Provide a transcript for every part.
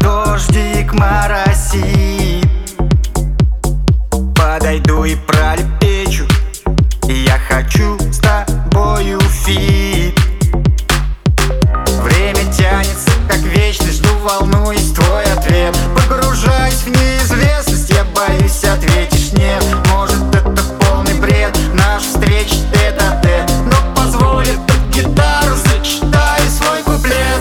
дождик моросит. Подойду и пролепечу: я хочу с тобою фит. Время тянется, как вечность, жду, волнуюсь, твой ответ. Погружаюсь в неизвестность, я боюсь, ответишь нет. Может, это полный бред, наша встреча тет-а-тет, но позволь эту гитару, зачитаю свой куплет.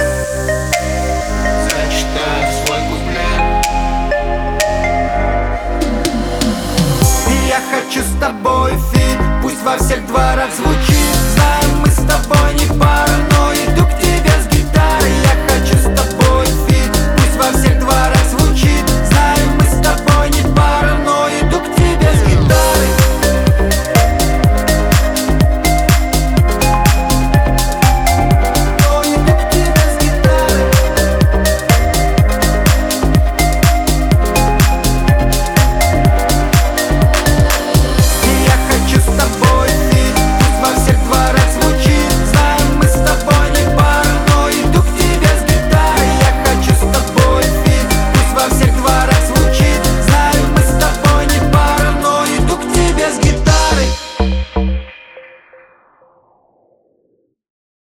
Зачитаю свой куплет. И я хочу с тобой фит, пусть во всех дворах звучит